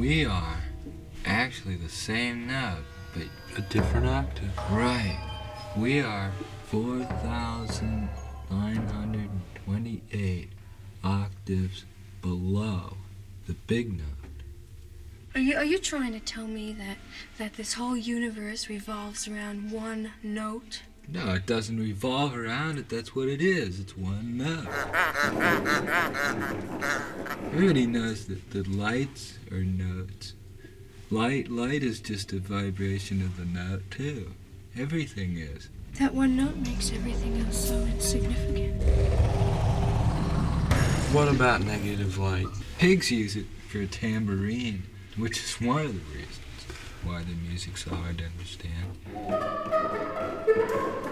We are actually the same note, but A different octave. right. We are 4,928 octaves below the big note. Are you trying to tell me that this whole universe revolves around one note? No, it doesn't revolve around it. That's what it is. It's one note. Everybody knows that lights are notes. Light is just a vibration of the note, too. Everything is. That one note makes everything else so insignificant. What about negative light? Pigs use it for a tambourine, which is one of the reasons why the music's so hard to understand.